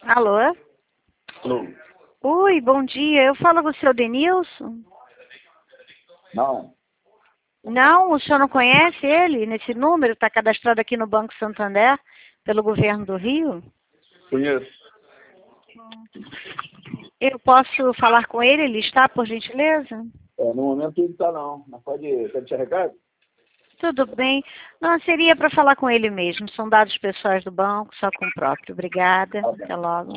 Alô? Alô? Oi, bom dia. Eu falo com o seu Denilson? Não. Não, o senhor não conhece ele nesse número? Está cadastrado aqui no Banco Santander pelo governo do Rio? Conheço. Eu posso falar com ele? Ele está, por gentileza? No momento ele está não. Mas quer deixar recado? Tudo bem. Não, seria para falar com ele mesmo. São dados pessoais do banco, só com o próprio. Obrigada. Tá bem. Até logo.